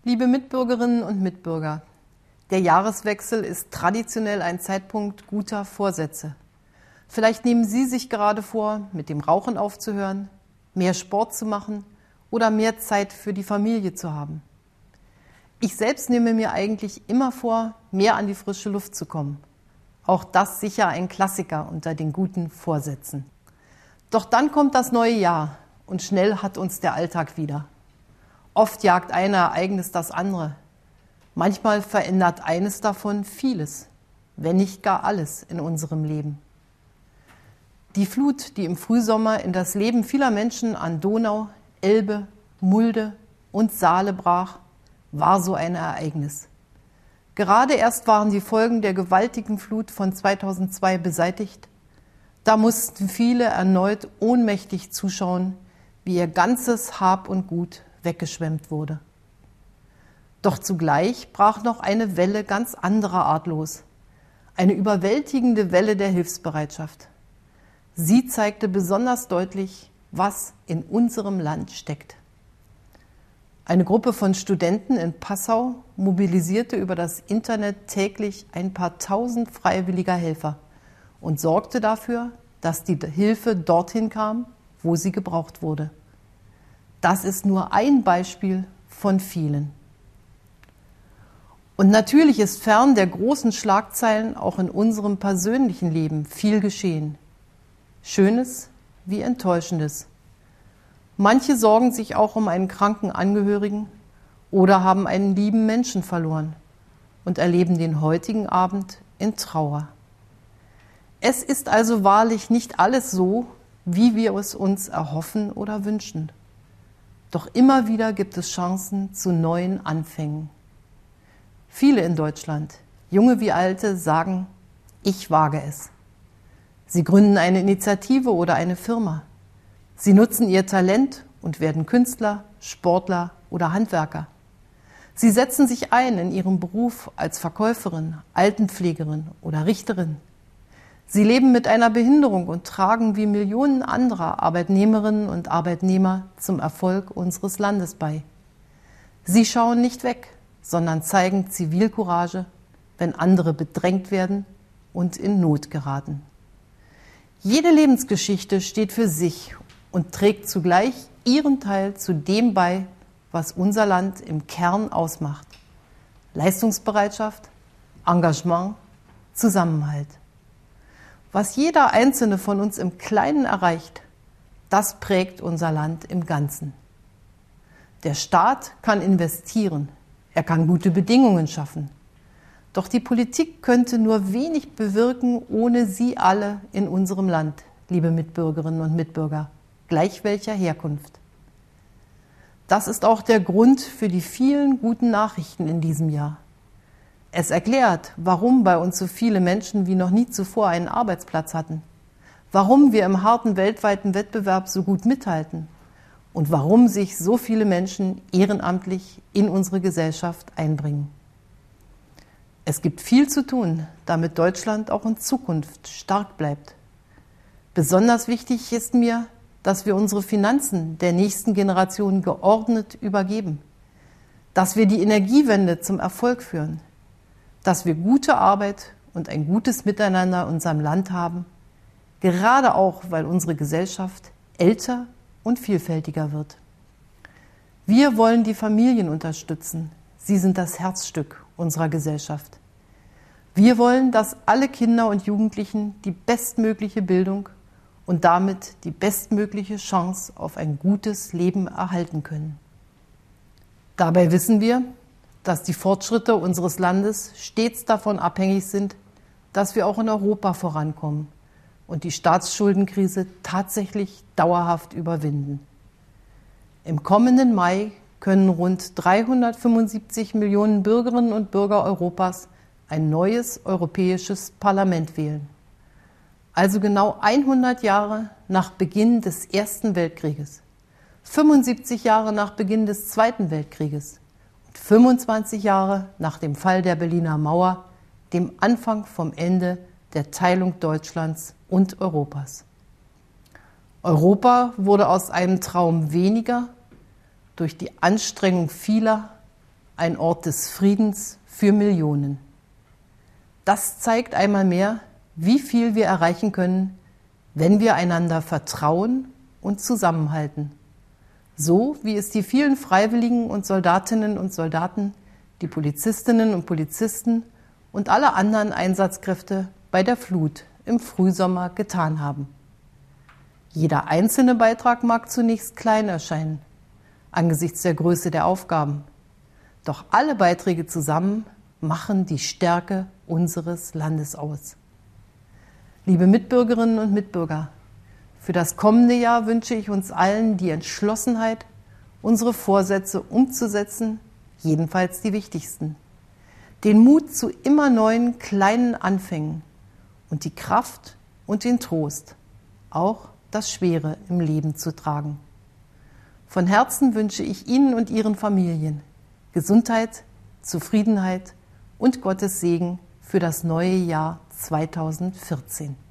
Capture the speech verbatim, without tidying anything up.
Liebe Mitbürgerinnen und Mitbürger, der Jahreswechsel ist traditionell ein Zeitpunkt guter Vorsätze. Vielleicht nehmen Sie sich gerade vor, mit dem Rauchen aufzuhören, mehr Sport zu machen oder mehr Zeit für die Familie zu haben. Ich selbst nehme mir eigentlich immer vor, mehr an die frische Luft zu kommen. Auch das sicher ein Klassiker unter den guten Vorsätzen. Doch dann kommt das neue Jahr und schnell hat uns der Alltag wieder. Oft jagt ein Ereignis das andere. Manchmal verändert eines davon vieles, wenn nicht gar alles in unserem Leben. Die Flut, die im Frühsommer in das Leben vieler Menschen an Donau, Elbe, Mulde und Saale brach, war so ein Ereignis. Gerade erst waren die Folgen der gewaltigen Flut von zweitausendzwei beseitigt. Da mussten viele erneut ohnmächtig zuschauen, wie ihr ganzes Hab und Gut weggeschwemmt wurde. Doch zugleich brach noch eine Welle ganz anderer Art los. Eine überwältigende Welle der Hilfsbereitschaft. Sie zeigte besonders deutlich, was in unserem Land steckt. Eine Gruppe von Studenten in Passau mobilisierte über das Internet täglich ein paar tausend freiwilliger Helfer und sorgte dafür, dass die Hilfe dorthin kam, wo sie gebraucht wurde. Das ist nur ein Beispiel von vielen. Und natürlich ist fern der großen Schlagzeilen auch in unserem persönlichen Leben viel geschehen. Schönes wie Enttäuschendes. Manche sorgen sich auch um einen kranken Angehörigen oder haben einen lieben Menschen verloren und erleben den heutigen Abend in Trauer. Es ist also wahrlich nicht alles so, wie wir es uns erhoffen oder wünschen. Doch immer wieder gibt es Chancen zu neuen Anfängen. Viele in Deutschland, junge wie alte, sagen, ich wage es. Sie gründen eine Initiative oder eine Firma. Sie nutzen ihr Talent und werden Künstler, Sportler oder Handwerker. Sie setzen sich ein in ihrem Beruf als Verkäuferin, Altenpflegerin oder Richterin. Sie leben mit einer Behinderung und tragen wie Millionen anderer Arbeitnehmerinnen und Arbeitnehmer zum Erfolg unseres Landes bei. Sie schauen nicht weg, sondern zeigen Zivilcourage, wenn andere bedrängt werden und in Not geraten. Jede Lebensgeschichte steht für sich und trägt zugleich ihren Teil zu dem bei, was unser Land im Kern ausmacht. Leistungsbereitschaft, Engagement, Zusammenhalt. Was jeder Einzelne von uns im Kleinen erreicht, das prägt unser Land im Ganzen. Der Staat kann investieren, er kann gute Bedingungen schaffen. Doch die Politik könnte nur wenig bewirken ohne Sie alle in unserem Land, liebe Mitbürgerinnen und Mitbürger, gleich welcher Herkunft. Das ist auch der Grund für die vielen guten Nachrichten in diesem Jahr. Es erklärt, warum bei uns so viele Menschen wie noch nie zuvor einen Arbeitsplatz hatten, warum wir im harten weltweiten Wettbewerb so gut mithalten und warum sich so viele Menschen ehrenamtlich in unsere Gesellschaft einbringen. Es gibt viel zu tun, damit Deutschland auch in Zukunft stark bleibt. Besonders wichtig ist mir, dass wir unsere Finanzen der nächsten Generation geordnet übergeben, dass wir die Energiewende zum Erfolg führen, dass wir gute Arbeit und ein gutes Miteinander in unserem Land haben, gerade auch, weil unsere Gesellschaft älter und vielfältiger wird. Wir wollen die Familien unterstützen. Sie sind das Herzstück unserer Gesellschaft. Wir wollen, dass alle Kinder und Jugendlichen die bestmögliche Bildung und damit die bestmögliche Chance auf ein gutes Leben erhalten können. Dabei wissen wir, dass die Fortschritte unseres Landes stets davon abhängig sind, dass wir auch in Europa vorankommen und die Staatsschuldenkrise tatsächlich dauerhaft überwinden. Im kommenden Mai können rund dreihundertfünfundsiebzig Millionen Bürgerinnen und Bürger Europas ein neues Europäisches Parlament wählen. Also genau hundert Jahre nach Beginn des Ersten Weltkrieges, fünfundsiebzig Jahre nach Beginn des Zweiten Weltkrieges und fünfundzwanzig Jahre nach dem Fall der Berliner Mauer, dem Anfang vom Ende der Teilung Deutschlands und Europas. Europa wurde aus einem Traum weniger durch die Anstrengung vieler ein Ort des Friedens für Millionen. Das zeigt einmal mehr, wie viel wir erreichen können, wenn wir einander vertrauen und zusammenhalten. So wie es die vielen Freiwilligen und Soldatinnen und Soldaten, die Polizistinnen und Polizisten und alle anderen Einsatzkräfte bei der Flut im Frühsommer getan haben. Jeder einzelne Beitrag mag zunächst klein erscheinen, angesichts der Größe der Aufgaben. Doch alle Beiträge zusammen machen die Stärke unseres Landes aus. Liebe Mitbürgerinnen und Mitbürger, für das kommende Jahr wünsche ich uns allen die Entschlossenheit, unsere Vorsätze umzusetzen, jedenfalls die wichtigsten. Den Mut zu immer neuen kleinen Anfängen und die Kraft und den Trost, auch das Schwere im Leben zu tragen. Von Herzen wünsche ich Ihnen und Ihren Familien Gesundheit, Zufriedenheit und Gottes Segen für das neue Jahr zweitausendvierzehn.